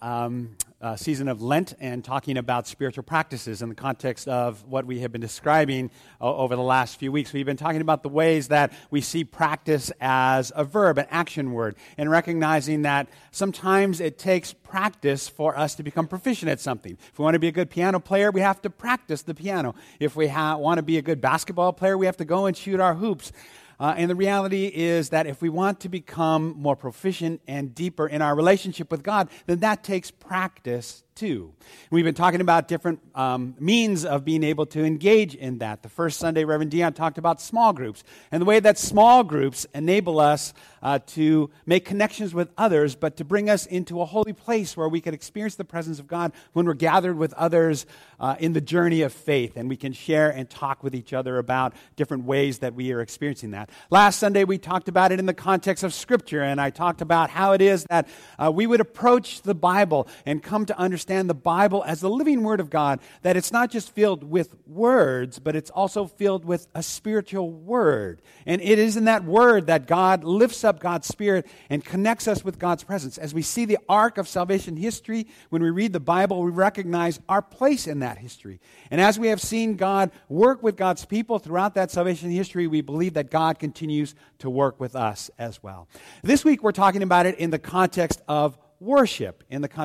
season of Lent and talking about spiritual practices in the context of what we have been describing over the last few weeks. We've been talking about the ways that we see practice as a verb, an action word, and recognizing that sometimes it takes practice for us to become proficient at something. If we want to be a good piano player, we have to practice the piano. If we want to be a good basketball player, we have to go and shoot our hoops. And the reality is that if we want to become more proficient and deeper in our relationship with God, then that takes practice too. We've been talking about different means of being able to engage in that. The first Sunday, Reverend Dion talked about small groups and the way that small groups enable us to make connections with others, but to bring us into a holy place where we can experience the presence of God when we're gathered with others in the journey of faith, and we can share and talk with each other about different ways that we are experiencing that. Last Sunday, we talked about it in the context of Scripture, and I talked about how it is that we would approach the Bible and come to understand the Bible as the living Word of God, that it's not just filled with words, but it's also filled with a spiritual word. And it is in that word that God lifts up God's Spirit and connects us with God's presence. As we see the arc of salvation history, when we read the Bible, we recognize our place in that history. And as we have seen God work with God's people throughout that salvation history, we believe that God continues to work with us as well. This week, we're talking about it in the context of worship,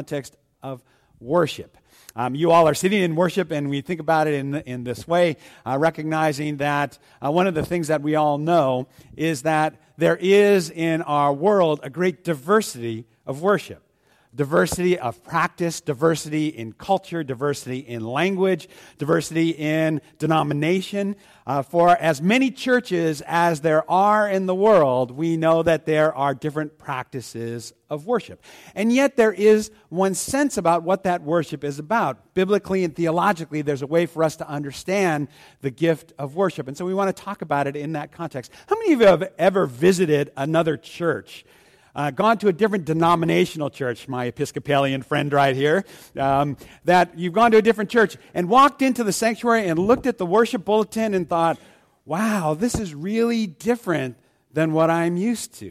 You all are sitting in worship, and we think about it in this way, recognizing that one of the things that we all know is that there is in our world a great diversity of worship. Diversity of practice, diversity in culture, diversity in language, diversity in denomination. For as many churches as there are in the world, we know that there are different practices of worship. And yet there is one sense about what that worship is about. Biblically and theologically, there's a way for us to understand the gift of worship. And so we want to talk about it in that context. How many of you have ever visited another church? Gone to a different denominational church, my Episcopalian friend right here, that you've gone to a different church and walked into the sanctuary and looked at the worship bulletin and thought, wow, this is really different than what I'm used to.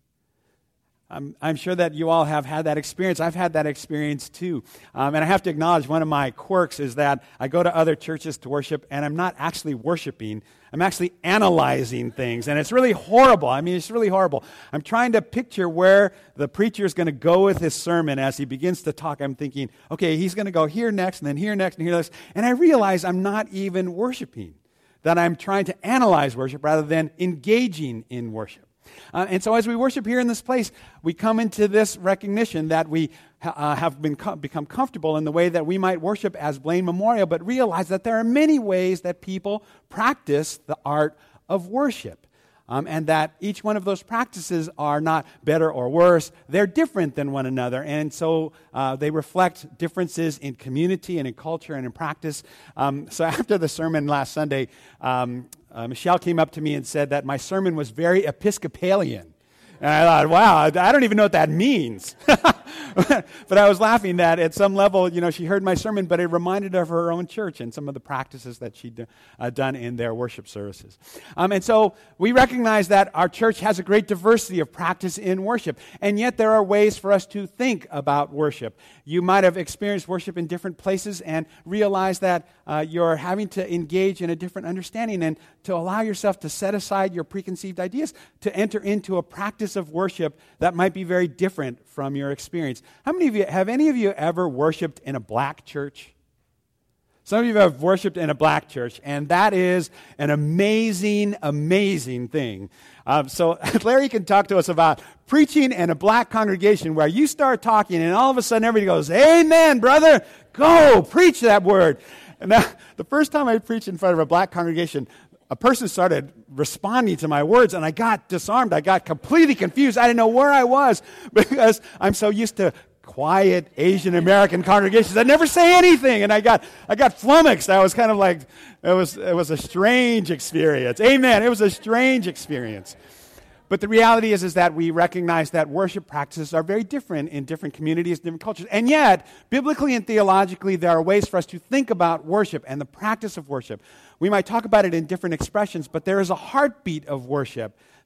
I'm sure that you all have had that experience. I've had that experience too. And I have to acknowledge one of my quirks is that I go to other churches to worship, and I'm not actually worshiping. I'm actually analyzing things, and it's really horrible. I mean, it's really horrible. I'm trying to picture where the preacher is going to go with his sermon as he begins to talk. I'm thinking, okay, he's going to go here next, and then here next, and here next. And I realize I'm not even worshiping, that I'm trying to analyze worship rather than engaging in worship. And so as we worship here in this place, we come into this recognition that we have become comfortable in the way that we might worship as Blaine Memorial, but realize that there are many ways that people practice the art of worship. And that each one of those practices are not better or worse. They're different than one another. And so they reflect differences in community and in culture and in practice. So after the sermon last Sunday, Michelle came up to me and said that my sermon was very Episcopalian. And I thought, wow, I don't even know what that means. But I was laughing that at some level, she heard my sermon, but it reminded her of her own church and some of the practices that she'd done in their worship services. And so we recognize that our church has a great diversity of practice in worship, and yet there are ways for us to think about worship. You might have experienced worship in different places and realize that you're having to engage in a different understanding and to allow yourself to set aside your preconceived ideas to enter into a practice of worship that might be very different from your experience. How many of you, have any of you ever worshiped in a black church? Some of you have worshiped in a black church, and that is an amazing, amazing thing. So Larry can talk to us about preaching in a black congregation where you start talking, and all of a sudden everybody goes, amen, brother, go, preach that word. And now, the first time I preached in front of a black congregation, a person started responding to my words, and I got disarmed. I got completely confused. I didn't know where I was because I'm so used to quiet Asian American congregations. I never say anything, and I got flummoxed. I was kind of like, it was a strange experience. Amen. It was a strange experience. But the reality is that we recognize that worship practices are very different in different communities, different cultures. And yet, biblically and theologically, there are ways for us to think about worship and the practice of worship. We might talk about it in different expressions, but there is a heartbeat of worship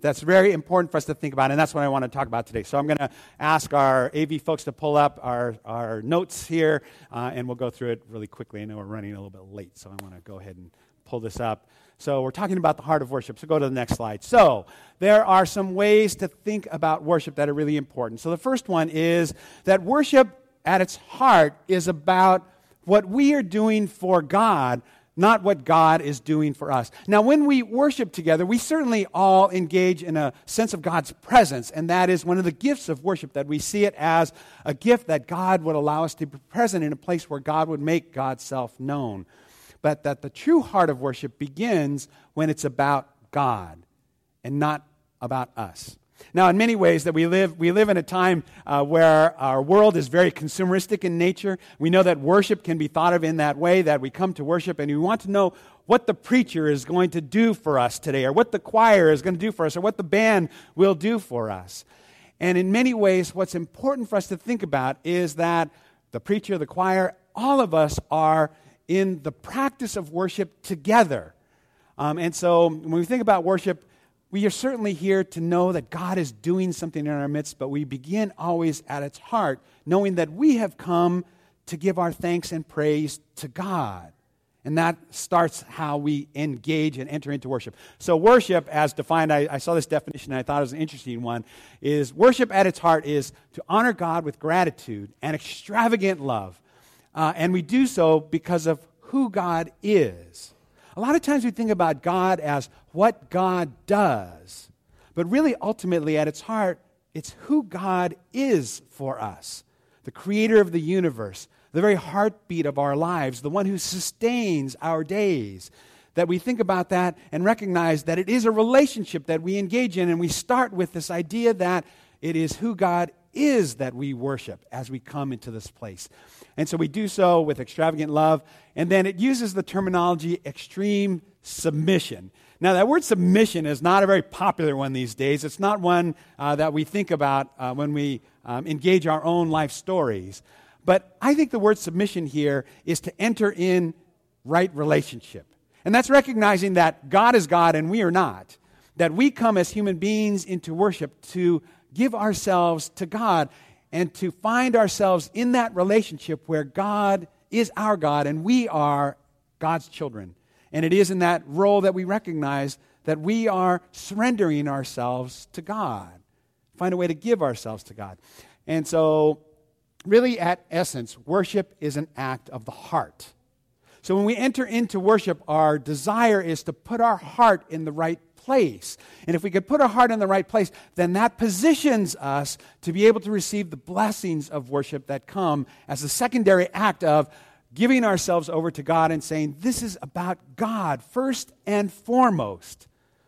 that's very important for us to think about, and that's what I want to talk about today. So I'm going to ask our AV folks to pull up our notes here, and we'll go through it really quickly. I know we're running a little bit late, so I want to go ahead and pull this up. So we're talking about the heart of worship. So go to the next slide. So there are some ways to think about worship that are really important. So the first one is that worship at its heart is about what we are doing for God, not what God is doing for us. Now, when we worship together, we certainly all engage in a sense of God's presence, and that is one of the gifts of worship, that we see it as a gift that God would allow us to be present in a place where God would make God's self known. But that the true heart of worship begins when it's about God and not about us. Now, in many ways that we live in a time where our world is very consumeristic in nature. We know that worship can be thought of in that way, that we come to worship and we want to know what the preacher is going to do for us today, or what the choir is going to do for us, or what the band will do for us. And in many ways, what's important for us to think about is that the preacher, the choir, all of us are in the practice of worship together. And so when we think about worship, we are certainly here to know that God is doing something in our midst, but we begin always at its heart, knowing that we have come to give our thanks and praise to God. And that starts how we engage and enter into worship. So worship, as defined, I saw this definition and I thought it was an interesting one, is worship at its heart is to honor God with gratitude and extravagant love. And we do so because of who God is. A lot of times we think about God as what God does, but really ultimately at its heart, it's who God is for us, the creator of the universe, the very heartbeat of our lives, the one who sustains our days. That we think about that and recognize that it is a relationship that we engage in, and we start with this idea that it is who God is that we worship as we come into this place. And so we do so with extravagant love, and then it uses the terminology extreme submission. Now, that word submission is not a very popular one these days. It's not one that we think about when we engage our own life stories. But I think the word submission here is to enter in right relationship. And that's recognizing that God is God and we are not. That we come as human beings into worship to give ourselves to God and to find ourselves in that relationship where God is our God and we are God's children. And it is in that role that we recognize that we are surrendering ourselves to God. Find a way to give ourselves to God. And so, really at essence, worship is an act of the heart. So when we enter into worship, our desire is to put our heart in the right place. And if we could put our heart in the right place, then that positions us to be able to receive the blessings of worship that come as a secondary act of giving ourselves over to God and saying, this is about God first and foremost.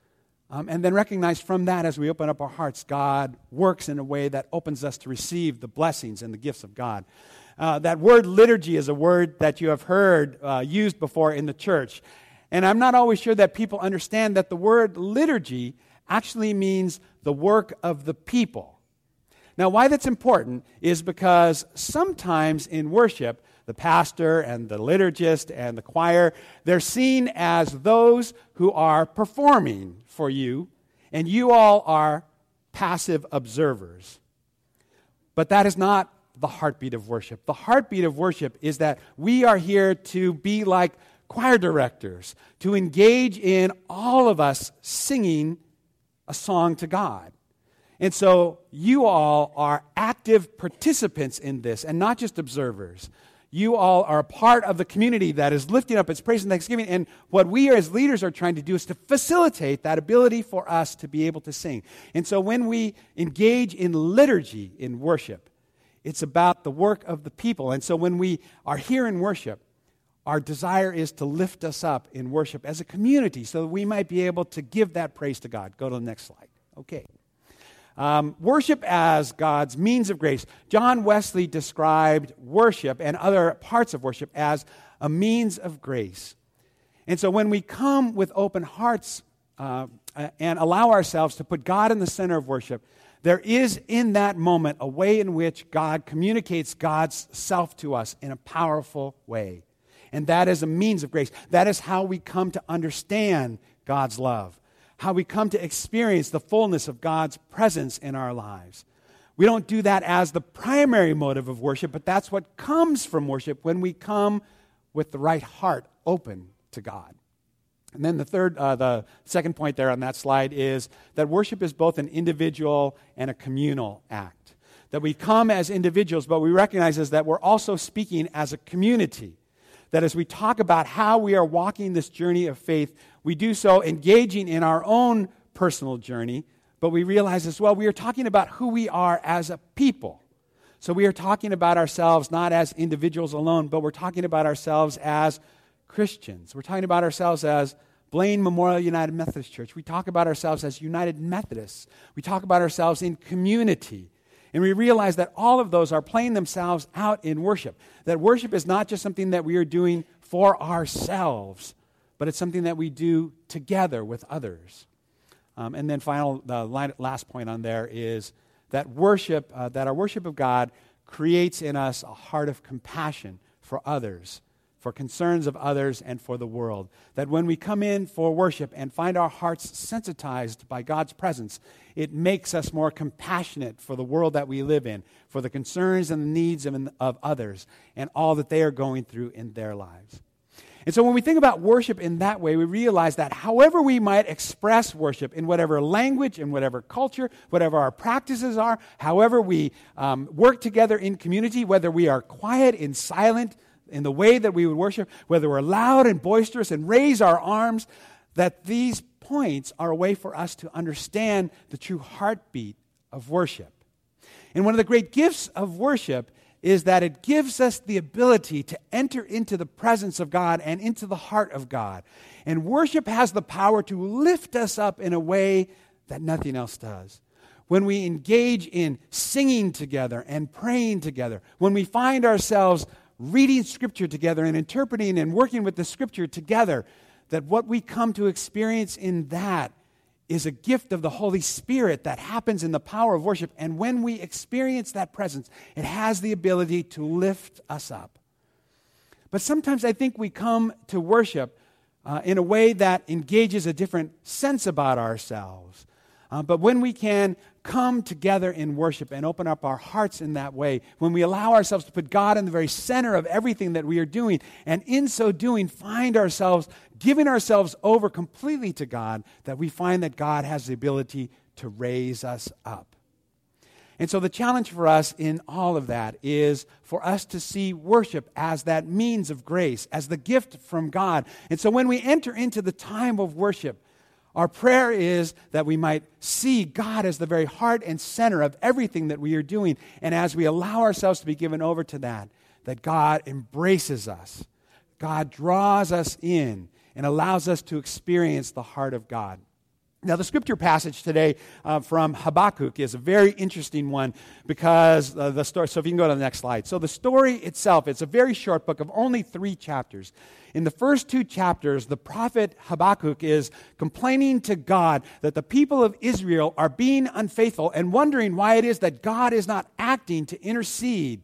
And then recognize from that, as we open up our hearts, God works in a way that opens us to receive the blessings and the gifts of God. That word liturgy is a word that you have heard used before in the church. And I'm not always sure that people understand that the word liturgy actually means the work of the people. Now, why that's important is because sometimes in worship, the pastor and the liturgist and the choir, they're seen as those who are performing for you, and you all are passive observers. But that is not the heartbeat of worship. The heartbeat of worship is that we are here to be like choir directors, to engage in all of us singing a song to God. And so you all are active participants in this and not just observers. You all are a part of the community that is lifting up its praise and thanksgiving. And what we as leaders are trying to do is to facilitate that ability for us to be able to sing. And so when we engage in liturgy in worship, it's about the work of the people. And so when we are here in worship, our desire is to lift us up in worship as a community so that we might be able to give that praise to God. Go to the next slide. Okay. Worship as God's means of grace. John Wesley described worship and other parts of worship as a means of grace. And so when we come with open hearts and allow ourselves to put God in the center of worship, there is in that moment a way in which God communicates God's self to us in a powerful way. And that is a means of grace. That is how we come to understand God's love. how we come to experience the fullness of God's presence in our lives. We don't do that as the primary motive of worship, but that's what comes from worship when we come with the right heart open to God. And then the second point there on that slide is that worship is both an individual and a communal act. That we come as individuals, but we recognize is that we're also speaking as a community. That as we talk about how we are walking this journey of faith, we do so engaging in our own personal journey, but we realize as well we are talking about who we are as a people. So we are talking about ourselves not as individuals alone, but we're talking about ourselves as Christians. We're talking about ourselves as Blaine Memorial United Methodist Church. We talk about ourselves as United Methodists. We talk about ourselves in community. And we realize that all of those are playing themselves out in worship. That worship is not just something that we are doing for ourselves, but it's something that we do together with others. And then the last point on there is that worship, that our worship of God creates in us a heart of compassion for others, for concerns of others, and for the world. That when we come in for worship and find our hearts sensitized by God's presence, it makes us more compassionate for the world that we live in, for the concerns and the needs of others, and all that they are going through in their lives. And so when we think about worship in that way, we realize that however we might express worship in whatever language, in whatever culture, whatever our practices are, however we work together in community, whether we are quiet and silent in the way that we would worship, whether we're loud and boisterous and raise our arms, that these points are a way for us to understand the true heartbeat of worship. And one of the great gifts of worship is that it gives us the ability to enter into the presence of God and into the heart of God. And worship has the power to lift us up in a way that nothing else does. When we engage in singing together and praying together, when we find ourselves reading Scripture together and interpreting and working with the Scripture together, that what we come to experience in that is a gift of the Holy Spirit that happens in the power of worship. And when we experience that presence, it has the ability to lift us up. But sometimes I think we come to worship in a way that engages a different sense about ourselves. But when we can come together in worship and open up our hearts in that way, when we allow ourselves to put God in the very center of everything that we are doing, and in so doing find ourselves giving ourselves over completely to God, that we find that God has the ability to raise us up. And so the challenge for us in all of that is for us to see worship as that means of grace, as the gift from God. And so when we enter into the time of worship, our prayer is that we might see God as the very heart and center of everything that we are doing. And as we allow ourselves to be given over to that God embraces us. God draws us in and allows us to experience the heart of God. Now, the scripture passage today from Habakkuk is a very interesting one because the story, so if you can go to the next slide. So the story itself, it's a very short book of only 3 chapters. In the first 2 chapters, the prophet Habakkuk is complaining to God that the people of Israel are being unfaithful and wondering why it is that God is not acting to intercede,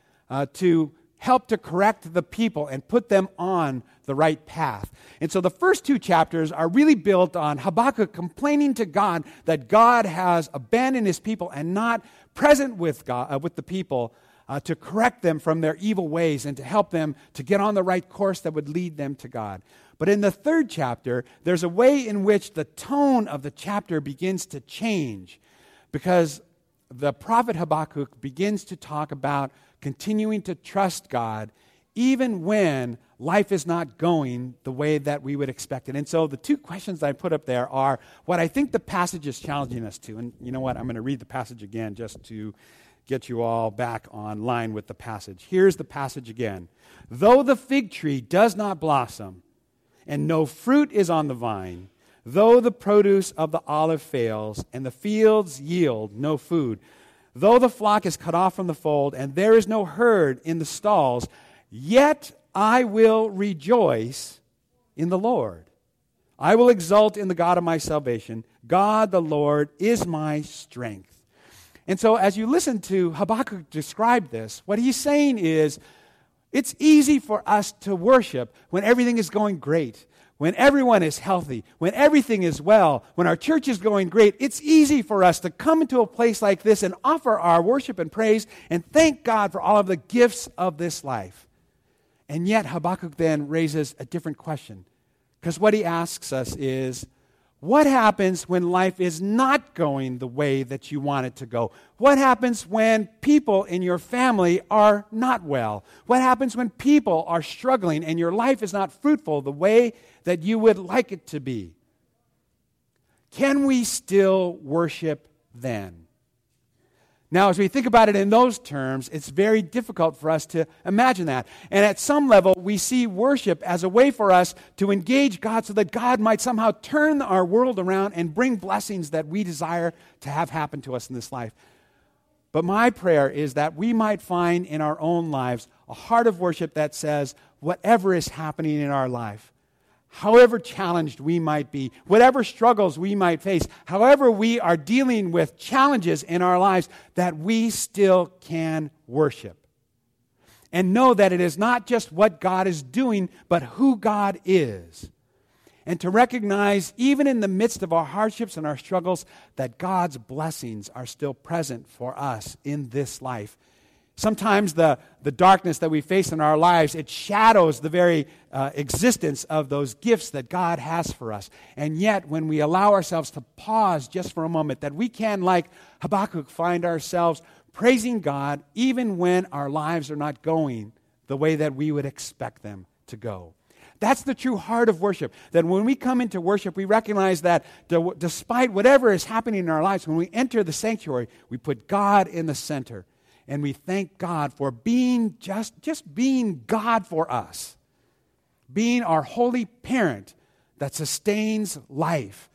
to help to correct the people and put them on the right path. And so the first 2 chapters are really built on Habakkuk complaining to God that God has abandoned his people and not present with God, with the people to correct them from their evil ways and to help them to get on the right course that would lead them to God. But in the 3rd chapter, there's a way in which the tone of the chapter begins to change because the prophet Habakkuk begins to talk about continuing to trust God even when life is not going the way that we would expect it. And so the 2 questions I put up there are what I think the passage is challenging us to. And you know what? I'm going to read the passage again just to get you all back on line with the passage. Here's the passage again. Though the fig tree does not blossom and no fruit is on the vine, though the produce of the olive fails and the fields yield no food, though the flock is cut off from the fold, and there is no herd in the stalls, yet I will rejoice in the Lord. I will exult in the God of my salvation. God the Lord is my strength. And so as you listen to Habakkuk describe this, what he's saying is, it's easy for us to worship when everything is going great, when everyone is healthy, when everything is well, when our church is going great, it's easy for us to come into a place like this and offer our worship and praise and thank God for all of the gifts of this life. And yet Habakkuk then raises a different question, because what he asks us is, what happens when life is not going the way that you want it to go? What happens when people in your family are not well? What happens when people are struggling and your life is not fruitful the way that you would like it to be? Can we still worship then? Now, as we think about it in those terms, it's very difficult for us to imagine that. And at some level, we see worship as a way for us to engage God so that God might somehow turn our world around and bring blessings that we desire to have happen to us in this life. But my prayer is that we might find in our own lives a heart of worship that says, whatever is happening in our life, however challenged we might be, whatever struggles we might face, however we are dealing with challenges in our lives, that we still can worship. And know that it is not just what God is doing, but who God is. And to recognize, even in the midst of our hardships and our struggles, that God's blessings are still present for us in this life. Sometimes the darkness that we face in our lives, it shadows the very existence of those gifts that God has for us. And yet, when we allow ourselves to pause just for a moment, that we can, like Habakkuk, find ourselves praising God even when our lives are not going the way that we would expect them to go. That's the true heart of worship. That when we come into worship, we recognize that despite whatever is happening in our lives, when we enter the sanctuary, we put God in the center. And we thank God for being just being God for us, being our holy parent that sustains life.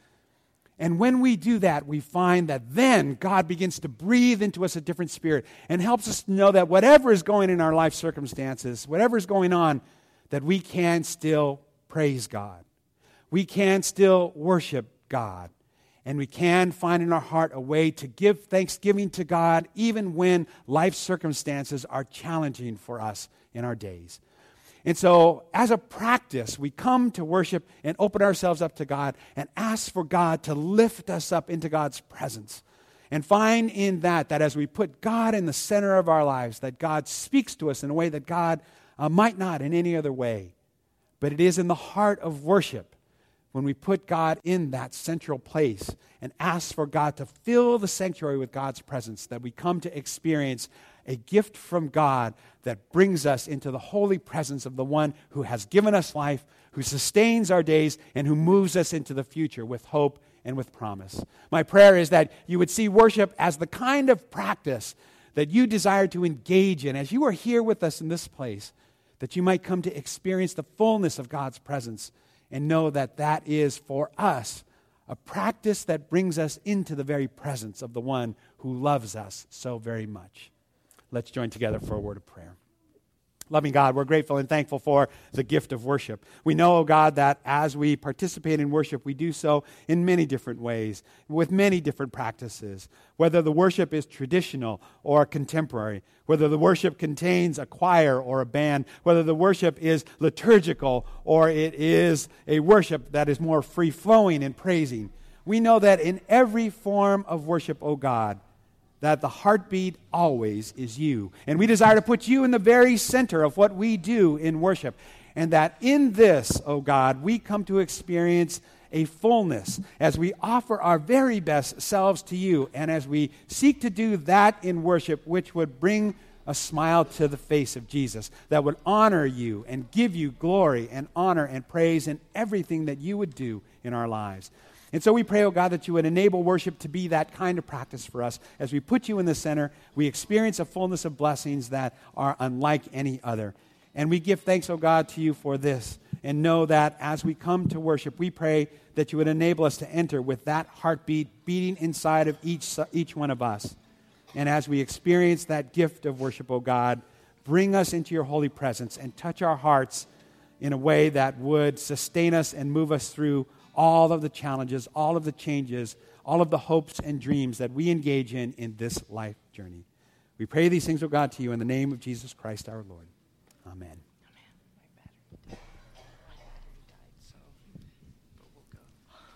And when we do that, we find that then God begins to breathe into us a different spirit and helps us to know that whatever is going in our life circumstances, whatever is going on, that we can still praise God. We can still worship God. And we can find in our heart a way to give thanksgiving to God even when life circumstances are challenging for us in our days. And so, as a practice, we come to worship and open ourselves up to God and ask for God to lift us up into God's presence. And find in that as we put God in the center of our lives, that God speaks to us in a way that God might not in any other way. But it is in the heart of worship when we put God in that central place and ask for God to fill the sanctuary with God's presence, that we come to experience a gift from God that brings us into the holy presence of the one who has given us life, who sustains our days, and who moves us into the future with hope and with promise. My prayer is that you would see worship as the kind of practice that you desire to engage in as you are here with us in this place, that you might come to experience the fullness of God's presence and know that that is, for us, a practice that brings us into the very presence of the one who loves us so very much. Let's join together for a word of prayer. Loving God, we're grateful and thankful for the gift of worship. We know, oh God, that as we participate in worship, we do so in many different ways, with many different practices, whether the worship is traditional or contemporary, whether the worship contains a choir or a band, whether the worship is liturgical or it is a worship that is more free-flowing and praising. We know that in every form of worship, oh God, that the heartbeat always is you. And we desire to put you in the very center of what we do in worship. And that in this, oh God, we come to experience a fullness as we offer our very best selves to you. And as we seek to do that in worship, which would bring a smile to the face of Jesus, that would honor you and give you glory and honor and praise in everything that you would do in our lives. And so we pray, oh God, that you would enable worship to be that kind of practice for us. As we put you in the center, we experience a fullness of blessings that are unlike any other. And we give thanks, oh God, to you for this. And know that as we come to worship, we pray that you would enable us to enter with that heartbeat beating inside of each one of us. And as we experience that gift of worship, oh God, bring us into your holy presence and touch our hearts in a way that would sustain us and move us through all of the challenges, all of the changes, all of the hopes and dreams that we engage in this life journey. We pray these things, O God, to you in the name of Jesus Christ our Lord. Amen.